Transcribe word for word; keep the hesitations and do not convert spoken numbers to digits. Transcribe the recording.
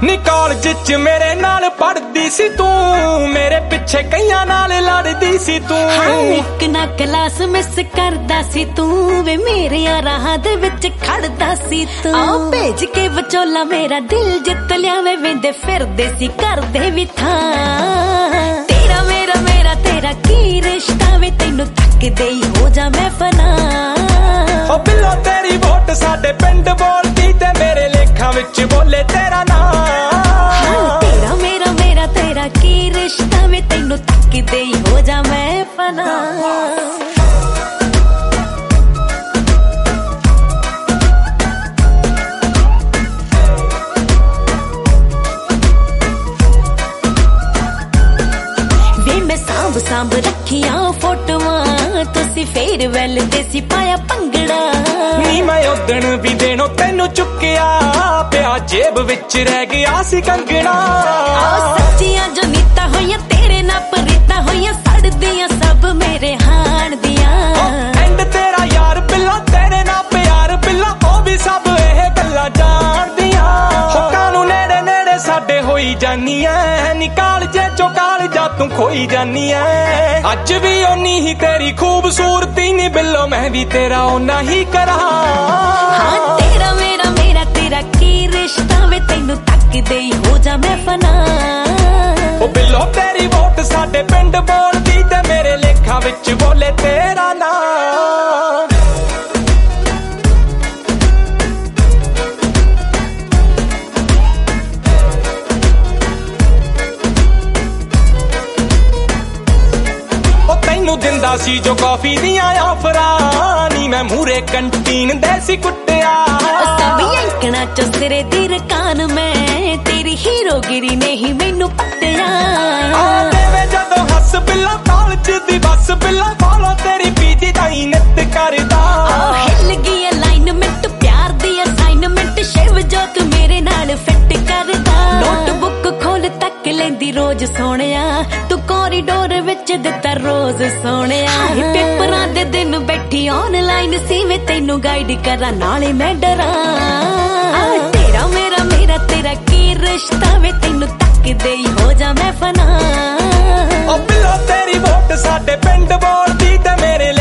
ਨੀ ਕਾਲਜ ਚ ਮੇਰੇ ਨਾਲ ਪੜਦੀ ਸੀ ਤੂੰ, ਮੇਰੇ ਪਿੱਛੇ ਕਈਆਂ ਨਾਲ ਲੜਦੀ ਸੀ ਤੂੰ। ਹਾਂ ਇੱਕ ਨਾ ਕਲਾਸ ਮਿਸ ਕਰਦਾ ਸੀ ਤੂੰ ਵੇ, ਮੇਰੇ ਰਾਹਾਂ ਦੇ ਵਿੱਚ ਖੜਦਾ ਸੀ ਤੂੰ। ਆ ਭੇਜ ਕੇ ਵਿਚੋਲਾ ਮੇਰਾ ਦਿਲ ਜਿੱਤ ਲਿਆ ਵੇ, ਵੇਂਦੇ ਫਿਰਦੇ ਸੀ ਕਰਦੇ ਵੀ ਥਾਂ। ਤੇਰਾ ਮੇਰਾ ਮੇਰਾ ਤੇਰਾ ਕੀ ਰਿਸ਼ਤਾ ਵੇ, ਤੈਨੂੰ ਤੱਕਦੇ ਹੀ ਹੋ ਜਾ ਮੈਂ ਫਨਾ। ਓ ਬਿੱਲੋ ਤੇਰੀ ਵੋਟ ਸਾਡੇ ਪਿੰਡ ਬੋਲਦੀ ਤੇ ਮੇਰੇ ਲੇਖਾਂ ਵਿੱਚ ਬੋਲੇ ਤੇਰਾ ਨਾਂ। ਤੇਰਾ ਮੇਰਾ ਮੇਰਾ ਤੇਰਾ ਕੀ ਰਿਸ਼ਤਾ ਵੇ, ਤੈਨੂੰ ਤੱਕਦੇ ਹੀ ਹੋ ਜਾ ਮੈਂ ਫਨਾ। ਵੇ ਮੈਂ ਸਾਂਭ ਸਾਂਭ ਰੱਖੀਆਂ ਫੋਟੋਆਂ, ਤੁਸੀਂ ਫੇਰ ਵੈਲ ਦੇ ਸੀ ਪਾਇਆ ਭੰਗੜਾ। ਨੀ ਮੈਂ ਉਦਣ ਵੀ ਦੇਣੋਂ ਤੈਨੂੰ ਚੁੱਕਿਆ, ਪਿਆ ਜੇਬ ਵਿੱਚ ਰਹਿ ਗਿਆ ਸੀ ਕੰਗਣਾ। ਆ ਸੱਚੀਆਂ ਜੋ ਨੀਤਾਂ ਹੋਈਆਂ ਤੇਰੇ ਨਾਲ ਪ੍ਰੀਤਾਂ ਹੋਈਆਂ, ਸੜਦੀਆਂ ਸਭ ਮੇਰੇ ਹਾਣ ਦੀਆਂ। ਐਂਡ ਤੇਰਾ ਯਾਰ ਬਿੱਲਾ ਤੇਰੇ ਨਾਲ ਪਿਆਰ ਬਿੱਲਾ, ਉਹ ਵੀ ਸਭ ਇਹ ਗੱਲਾਂ ਜਾਣਦੀਆਂ। ਹੋਕਾਂ ਨੂੰ ਨੇੜੇ ਨੇੜੇ ਸਾਡੇ ਹੋਈ ਜਾਨੀ ਐ, ਨੀ ਕਾਲਜੇ ਚੋਂ ਕਾਲਜਾ ਤੂੰ ਖੋਈ ਜਾਨੀ ਐ। ਅੱਜ ਵੀ ਓਨੀ ਹੀ ਤੇਰੀ ਖੂਬਸੂਰਤੀ ਨੀ ਬਿੱਲੋ, ਮੈਂ ਵੀ ਤੇਰਾ ਓਨਾ ਹੀ ਕਰਾਂ। ਹਾਂ ਤੇਰਾ ਮੇਰਾ ਮੇਰਾ ਤੇਰਾ ਕੀ ਰਿਸ਼ਤਾ ਵੇ, ਤੈਨੂੰ ਤੱਕਦੇ ਹੀ ਹੋ ਜਾ ਮੈਂ ਫਨਾ। ਓ ਬਿੱਲੋ ਤੇਰੀ ਵੋਟ ਸਾਡੇ ਪਿੰਡ ਬੋਲਦੀ ਤੇ ਮੇਰੇ ਲੇਖਾਂ ਵਿੱਚ ਬੋਲੇ ਤੇਰਾ ਨਾਂ। ਤੈਨੂੰ ਦਿੰਦਾ ਸੀ ਜੋ ਕਾਫੀ ਦੀਆਂ ਆਫਰਾਂ, ਨੀ ਮੈਂ ਮੂਰੇ ਕੰਟੀਨ ਦੇ ਸੀ ਕੁੱਟਿਆ। ਸਭ ਯੰਕਣਾ ਚ ਸਿਰੇ ਦੀ ਰਕਾਨ, ਮੈਂ ਤੇਰੀ ਹੀਰੋਗਿਰੀ ਨੇ ਹੀ ਮੈਨੂੰ ਪੱਟਿਆ। ਆ ਦੇਵੇ ਜਦੋਂ ਹੱਸ ਬਿੱਲਾ ਕਾਲਜ ਦੀ ਬੱਸ ਬਿੱਲਾ, ਫੋਲੋ ਤੇਰੀ ਪੀਜੀ ਦਾ ਹੀ ਨਿੱਤ ਕਰਦਾ। ਆ ਹਿੱਲ ਗਈ ਅਲਾਈਨਮੈਂਟ ਪਿਆਰ ਦੀ ਅਸਾਈਨਮੈਂਟ, ਸ਼ਿਵ ਜੋ ਤੂੰ ਮੇਰੇ ਨਾਲ ਫਿੱਟ ਕਰਦਾ। ਨੋਟਬੁੱਕ ਖੋਲ ਤੱਕ ਲੈਂਦੀ ਰੋਜ਼ ਸੋਹਣਿਆ, ਤੂੰ ਕੋਰੀਡੋਰ ਵਿੱਚ ਦਿੱਤਾ ਰੋਜ਼ ਸੋਹਣਿਆ। ਪੇਪਰਾਂ ਦੇ ਦਿਨ ਬੈਠੀ ਆਨਲਾਈਨ ਸੀ ਵੇ, ਤੈਨੂੰ ਗਾਈਡ ਕਰਾਂ ਨਾਲੇ ਮੈਂ ਡਰਾਂ। ਤੇਰਾ ਮੇਰਾ ਮੇਰਾ ਤੇਰਾ ਕੀ ਰਿਸ਼ਤਾ ਵੇ, ਤੈਨੂੰ ਤੱਕਦੇ ਹੀ ਹੋ ਜਾ ਮੈਂ ਫਨਾ। ਓ ਬਿੱਲੋ ਤੇਰੀ ਵੋਟ ਸਾਡੇ ਪਿੰਡ ਬੋਲਦੀ ਤੇ ਮੇਰੇ